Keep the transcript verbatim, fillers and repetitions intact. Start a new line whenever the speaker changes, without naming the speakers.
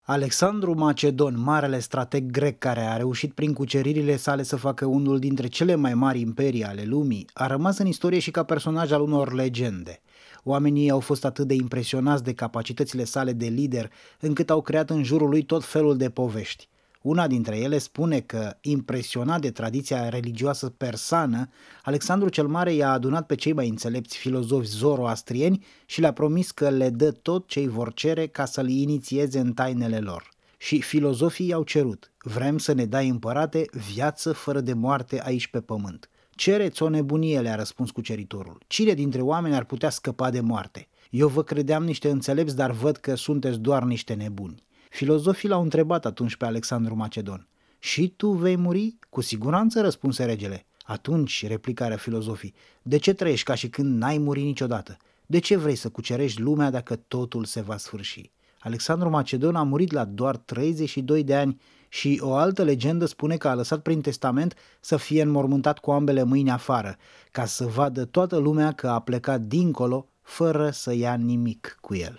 Alexandru Macedon, marele strateg grec care a reușit prin cuceririle sale să facă unul dintre cele mai mari imperii ale lumii, a rămas în istorie și ca personaj al unor legende. Oamenii au fost atât de impresionați de capacitățile sale de lider, încât au creat în jurul lui tot felul de povești. Una dintre ele spune că, impresionat de tradiția religioasă persană, Alexandru cel Mare i-a adunat pe cei mai înțelepți filozofi zoroastrieni și le-a promis că le dă tot ce îi vor cere ca să-l inițieze în tainele lor. Și filozofii i-au cerut: vrem să ne dai, împărate, viață fără de moarte aici pe pământ. Cereți o nebunie, le-a răspuns cuceritorul. Cine dintre oameni ar putea scăpa de moarte? Eu vă credeam niște înțelepți, dar văd că sunteți doar niște nebuni. Filozofii l-au întrebat atunci pe Alexandru Macedon: și tu vei muri? Cu siguranță, răspunse regele. Atunci, replicară filozofii, de ce trăiești ca și când n-ai murit niciodată? De ce vrei să cucerești lumea dacă totul se va sfârși? Alexandru Macedon a murit la doar treizeci și doi de ani și o altă legendă spune că a lăsat prin testament să fie înmormântat cu ambele mâini afară, ca să vadă toată lumea că a plecat dincolo fără să ia nimic cu el.